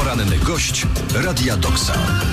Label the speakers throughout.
Speaker 1: Poranny gość Radia Doksa.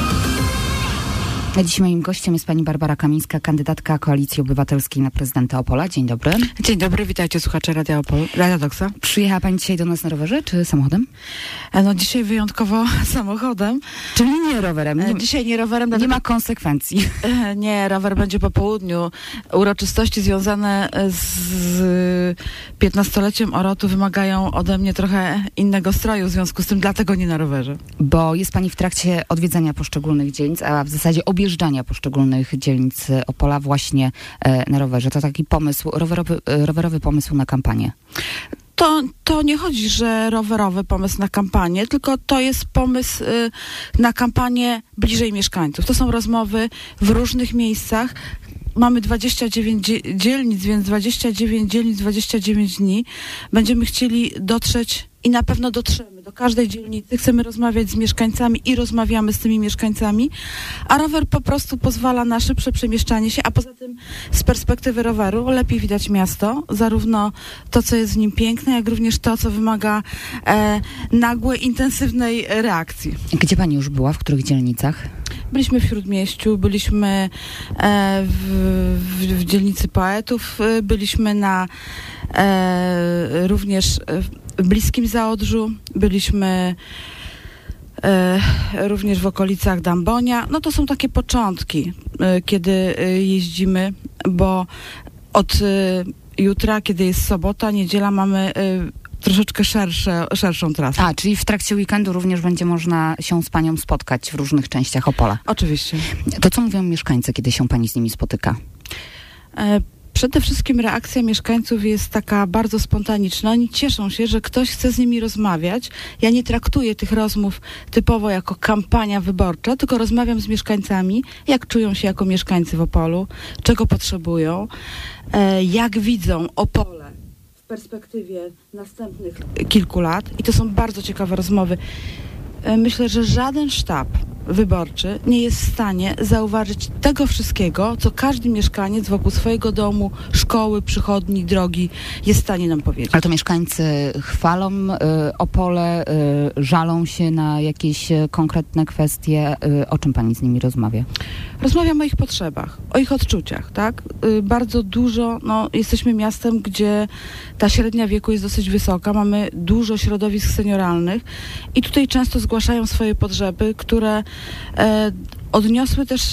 Speaker 2: Dziś moim gościem jest pani Barbara Kamińska, kandydatka Koalicji Obywatelskiej na prezydenta Opola. Dzień dobry.
Speaker 3: Dzień dobry, witajcie słuchacze Radia Doksa.
Speaker 2: Przyjechała pani dzisiaj do nas na rowerze czy samochodem?
Speaker 3: No dzisiaj wyjątkowo samochodem.
Speaker 2: Czyli nie rowerem.
Speaker 3: Dzisiaj nie rowerem.
Speaker 2: Nie ma konsekwencji.
Speaker 3: Nie, rower będzie po południu. Uroczystości związane z 15-leciem Orotu wymagają ode mnie trochę innego stroju, w związku z tym dlatego nie na rowerze.
Speaker 2: Bo jest pani w trakcie odwiedzania poszczególnych dzielnic, a w zasadzie objeżdżania poszczególnych dzielnic Opola właśnie na rowerze. To taki pomysł, rowerowy pomysł na kampanię.
Speaker 3: To nie chodzi, że rowerowy pomysł na kampanię, tylko to jest pomysł na kampanię bliżej mieszkańców. To są rozmowy w różnych miejscach. Mamy 29 dzielnic, więc 29 dzielnic, 29 dni. Będziemy chcieli dotrzeć i na pewno dotrzemy do każdej dzielnicy. Chcemy rozmawiać z mieszkańcami i rozmawiamy z tymi mieszkańcami, a rower po prostu pozwala na szybsze przemieszczanie się, a poza tym z perspektywy roweru lepiej widać miasto, zarówno to, co jest w nim piękne, jak również to, co wymaga nagłej, intensywnej reakcji.
Speaker 2: Gdzie pani już była? W których dzielnicach?
Speaker 3: Byliśmy w Śródmieściu, byliśmy w dzielnicy Poetów, byliśmy również w bliskim Zaodrzu, byliśmy również w okolicach Dambonia. No to są takie początki, kiedy jeździmy, bo od jutra, kiedy jest sobota, niedziela, mamy troszeczkę szerszą trasę.
Speaker 2: A, czyli w trakcie weekendu również będzie można się z panią spotkać w różnych częściach Opola.
Speaker 3: Oczywiście.
Speaker 2: To co mówią mieszkańcy, kiedy się pani z nimi spotyka?
Speaker 3: Przede wszystkim reakcja mieszkańców jest taka bardzo spontaniczna. Oni cieszą się, że ktoś chce z nimi rozmawiać. Ja nie traktuję tych rozmów typowo jako kampania wyborcza, tylko rozmawiam z mieszkańcami, jak czują się jako mieszkańcy w Opolu, czego potrzebują, jak widzą Opole w perspektywie następnych kilku lat. I to są bardzo ciekawe rozmowy. Myślę, że żaden sztab wyborczy nie jest w stanie zauważyć tego wszystkiego, co każdy mieszkaniec wokół swojego domu, szkoły, przychodni, drogi jest w stanie nam powiedzieć.
Speaker 2: Ale to mieszkańcy chwalą Opole, żalą się na jakieś konkretne kwestie. O czym pani z nimi rozmawia?
Speaker 3: Rozmawiam o ich potrzebach, o ich odczuciach, tak? Bardzo dużo, jesteśmy miastem, gdzie ta średnia wieku jest dosyć wysoka, mamy dużo środowisk senioralnych i tutaj często zgłaszają swoje potrzeby, które odniosły też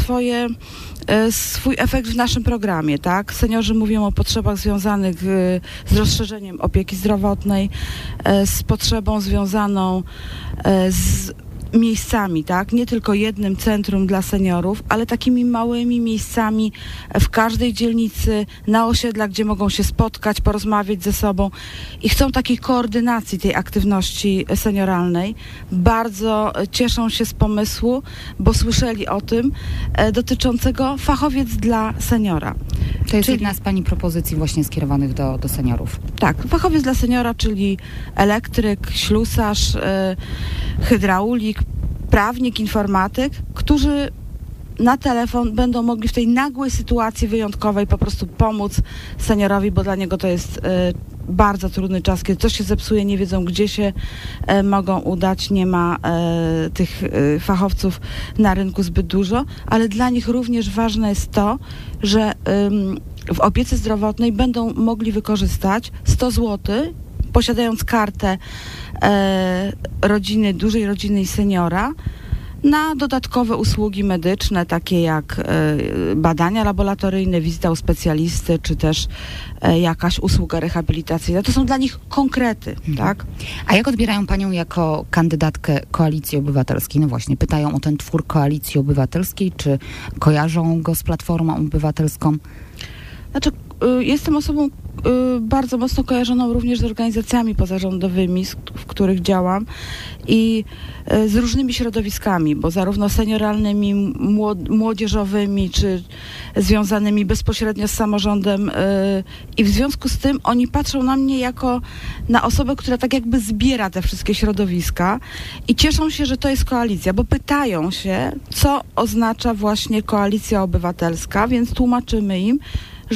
Speaker 3: swój efekt w naszym programie, tak? Seniorzy mówią o potrzebach związanych z rozszerzeniem opieki zdrowotnej, z potrzebą związaną z miejscami, tak? Nie tylko jednym centrum dla seniorów, ale takimi małymi miejscami w każdej dzielnicy, na osiedlach, gdzie mogą się spotkać, porozmawiać ze sobą i chcą takiej koordynacji tej aktywności senioralnej. Bardzo cieszą się z pomysłu, bo słyszeli o tym, dotyczącego fachowiec dla seniora.
Speaker 2: To jest jedna z pani propozycji właśnie skierowanych do seniorów.
Speaker 3: Tak, fachowiec dla seniora, czyli elektryk, ślusarz, hydraulik, prawnik, informatyk, którzy na telefon będą mogli w tej nagłej sytuacji wyjątkowej po prostu pomóc seniorowi, bo dla niego to jest bardzo trudny czas, kiedy coś się zepsuje, nie wiedzą, gdzie się mogą udać, nie ma tych fachowców na rynku zbyt dużo, ale dla nich również ważne jest to, że w opiece zdrowotnej będą mogli wykorzystać 100 zł, posiadając kartę rodziny, dużej rodziny i seniora, na dodatkowe usługi medyczne, takie jak badania laboratoryjne, wizyta u specjalisty, czy też jakaś usługa rehabilitacyjna. To są dla nich konkrety, tak?
Speaker 2: A jak odbierają panią jako kandydatkę Koalicji Obywatelskiej? No właśnie, pytają o ten twór Koalicji Obywatelskiej, czy kojarzą go z Platformą Obywatelską?
Speaker 3: Znaczy, jestem osobą bardzo mocno kojarzoną również z organizacjami pozarządowymi, w których działam i z różnymi środowiskami, bo zarówno senioralnymi, młodzieżowymi, czy związanymi bezpośrednio z samorządem i w związku z tym oni patrzą na mnie jako na osobę, która tak jakby zbiera te wszystkie środowiska i cieszą się, że to jest koalicja, bo pytają się, co oznacza właśnie Koalicja Obywatelska, więc tłumaczymy im, że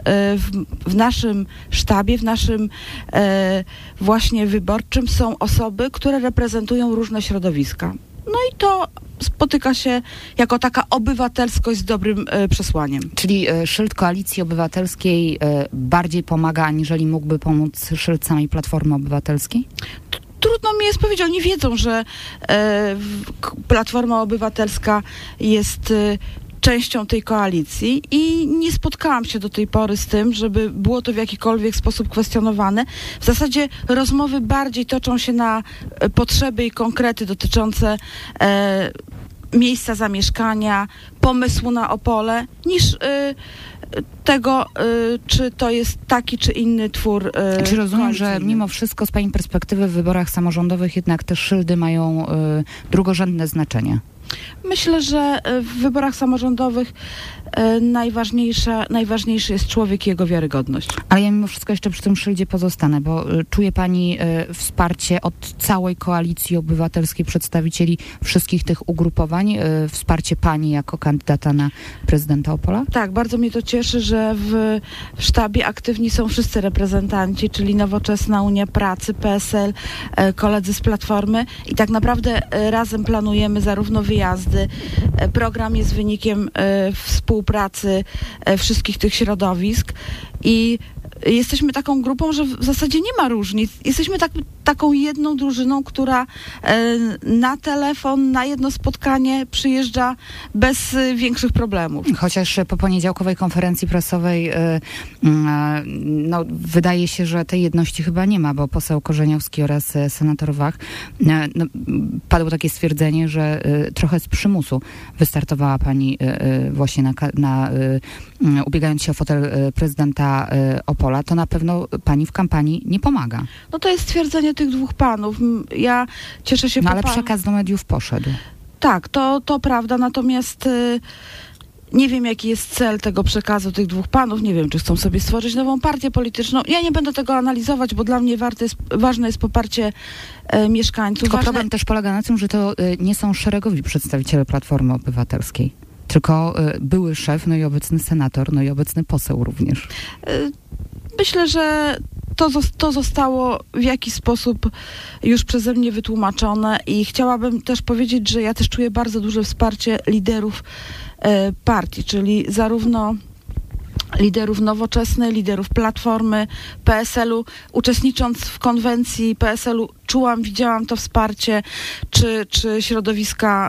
Speaker 3: w naszym sztabie, w naszym właśnie wyborczym są osoby, które reprezentują różne środowiska. No i to spotyka się jako taka obywatelskość z dobrym przesłaniem.
Speaker 2: Czyli szyld Koalicji Obywatelskiej bardziej pomaga, aniżeli mógłby pomóc szyld samej Platformy Obywatelskiej?
Speaker 3: Trudno mi jest powiedzieć, oni wiedzą, że Platforma Obywatelska jest częścią tej koalicji i nie spotkałam się do tej pory z tym, żeby było to w jakikolwiek sposób kwestionowane. W zasadzie rozmowy bardziej toczą się na potrzeby i konkrety dotyczące miejsca zamieszkania, pomysłu na Opole, niż tego, czy to jest taki czy inny twór
Speaker 2: Czy rozumiem, że mimo wszystko z pani perspektywy w wyborach samorządowych jednak te szyldy mają drugorzędne znaczenie?
Speaker 3: Myślę, że w wyborach samorządowych najważniejszy jest człowiek i jego wiarygodność.
Speaker 2: Ale ja mimo wszystko jeszcze przy tym szyldzie pozostanę, bo czuje pani wsparcie od całej Koalicji Obywatelskiej, przedstawicieli wszystkich tych ugrupowań, wsparcie pani jako kandydata na prezydenta Opola?
Speaker 3: Tak, bardzo mnie to cieszy, że w sztabie aktywni są wszyscy reprezentanci, czyli Nowoczesna, Unia Pracy, PSL, koledzy z Platformy i tak naprawdę razem planujemy zarówno wyjazdy. Program jest wynikiem współpracy wszystkich tych środowisk i jesteśmy taką grupą, że w zasadzie nie ma różnic. Jesteśmy taką jedną drużyną, która na telefon, na jedno spotkanie przyjeżdża bez większych problemów.
Speaker 2: Chociaż po poniedziałkowej konferencji prasowej wydaje się, że tej jedności chyba nie ma, bo poseł Korzeniowski oraz senator Wach padło takie stwierdzenie, że trochę z przymusu wystartowała pani właśnie ubiegając się o fotel prezydenta Opola. To na pewno pani w kampanii nie pomaga.
Speaker 3: No to jest stwierdzenie tych dwóch panów. Ja cieszę się...
Speaker 2: Ale przekaz do mediów poszedł.
Speaker 3: Tak, to prawda, natomiast nie wiem, jaki jest cel tego przekazu tych dwóch panów. Nie wiem, czy chcą sobie stworzyć nową partię polityczną. Ja nie będę tego analizować, bo dla mnie ważne jest poparcie mieszkańców.
Speaker 2: Tylko problem też polega na tym, że to nie są szeregowi przedstawiciele Platformy Obywatelskiej. Tylko były szef, no i obecny senator, no i obecny poseł również.
Speaker 3: Myślę, że to zostało w jakiś sposób już przeze mnie wytłumaczone i chciałabym też powiedzieć, że ja też czuję bardzo duże wsparcie liderów partii, czyli zarówno liderów Nowoczesnej, liderów Platformy, PSL-u. Uczestnicząc w konwencji PSL-u widziałam to wsparcie, czy środowiska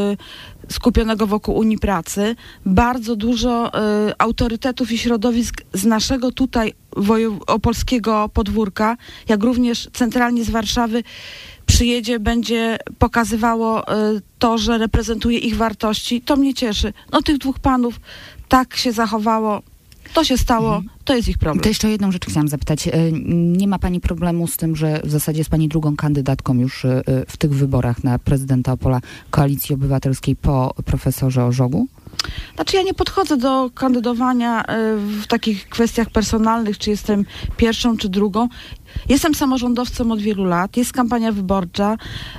Speaker 3: skupionego wokół Unii Pracy. Bardzo dużo autorytetów i środowisk z naszego tutaj opolskiego podwórka, jak również centralnie z Warszawy przyjedzie, będzie pokazywało to, że reprezentuje ich wartości. To mnie cieszy. No tych dwóch panów tak się zachowało. To się stało, to jest ich problem.
Speaker 2: To jeszcze o jedną rzecz chciałam zapytać. Nie ma pani problemu z tym, że w zasadzie jest pani drugą kandydatką już w tych wyborach na prezydenta Opola Koalicji Obywatelskiej po profesorze Ożogu?
Speaker 3: Znaczy ja nie podchodzę do kandydowania w takich kwestiach personalnych, czy jestem pierwszą, czy drugą. Jestem samorządowcem od wielu lat, jest kampania wyborcza.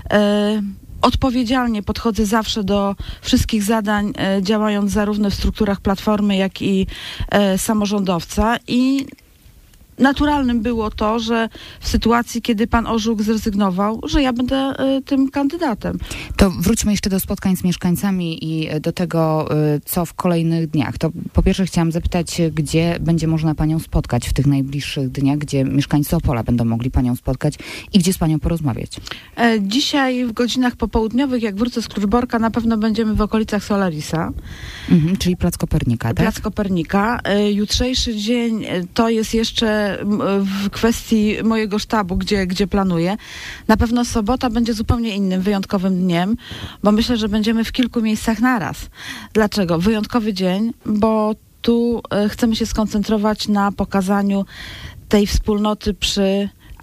Speaker 3: Odpowiedzialnie podchodzę zawsze do wszystkich zadań, działając zarówno w strukturach Platformy, jak i samorządowca i naturalnym było to, że w sytuacji, kiedy pan Ożółk zrezygnował, że ja będę tym kandydatem.
Speaker 2: To wróćmy jeszcze do spotkań z mieszkańcami i do tego, co w kolejnych dniach. To po pierwsze chciałam zapytać, gdzie będzie można panią spotkać w tych najbliższych dniach, gdzie mieszkańcy Opola będą mogli panią spotkać i gdzie z panią porozmawiać?
Speaker 3: Dzisiaj w godzinach popołudniowych, jak wrócę z Kluczborka, na pewno będziemy w okolicach Solarisa.
Speaker 2: Czyli Plac Kopernika, tak?
Speaker 3: Plac Kopernika. Jutrzejszy dzień to jest jeszcze w kwestii mojego sztabu, gdzie planuję. Na pewno sobota będzie zupełnie innym, wyjątkowym dniem, bo myślę, że będziemy w kilku miejscach naraz. Dlaczego? Wyjątkowy dzień, bo tu chcemy się skoncentrować na pokazaniu tej wspólnoty przy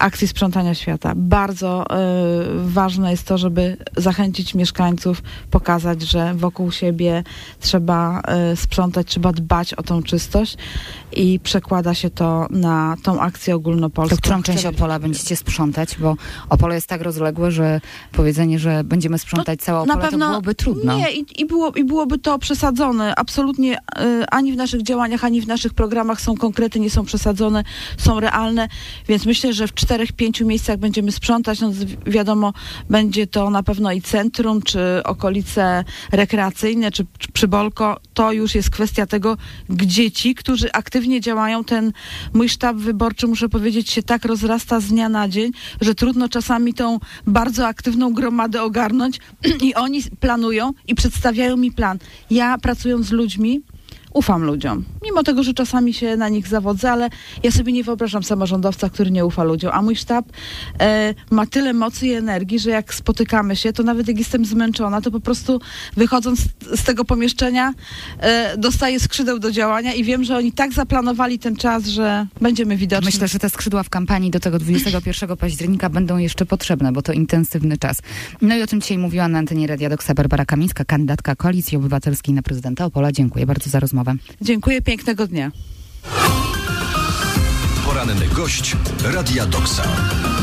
Speaker 3: akcji sprzątania świata. Bardzo ważne jest to, żeby zachęcić mieszkańców, pokazać, że wokół siebie trzeba sprzątać, trzeba dbać o tą czystość i przekłada się to na tą akcję ogólnopolską.
Speaker 2: To którą część Opola będziecie sprzątać? Bo Opole jest tak rozległe, że powiedzenie, że będziemy sprzątać całe Opole, to byłoby trudno.
Speaker 3: Nie, i byłoby to przesadzone. Absolutnie ani w naszych działaniach, ani w naszych programach są konkrety, nie są przesadzone, są realne, więc myślę, że w 4-5 miejscach będziemy sprzątać. No, wiadomo, będzie to na pewno i centrum, czy okolice rekreacyjne, czy Przybolko. To już jest kwestia tego, gdzie ci, którzy aktywnie działają, ten mój sztab wyborczy, muszę powiedzieć, się tak rozrasta z dnia na dzień, że trudno czasami tą bardzo aktywną gromadę ogarnąć i oni planują i przedstawiają mi plan. Ja, pracując z ludźmi, ufam ludziom. Mimo tego, że czasami się na nich zawodzę, ale ja sobie nie wyobrażam samorządowca, który nie ufa ludziom. A mój sztab ma tyle mocy i energii, że jak spotykamy się, to nawet jak jestem zmęczona, to po prostu wychodząc z tego pomieszczenia dostaję skrzydeł do działania i wiem, że oni tak zaplanowali ten czas, że będziemy widoczni.
Speaker 2: Myślę, że te skrzydła w kampanii do tego 21 października będą jeszcze potrzebne, bo to intensywny czas. No i o tym dzisiaj mówiła na antenie Radia Doksa Barbara Kamińska, kandydatka Koalicji Obywatelskiej na prezydenta Opola. Dziękuję bardzo za rozmowę.
Speaker 3: Dziękuję, pięknego dnia.
Speaker 1: Poranny gość Radia Doksa.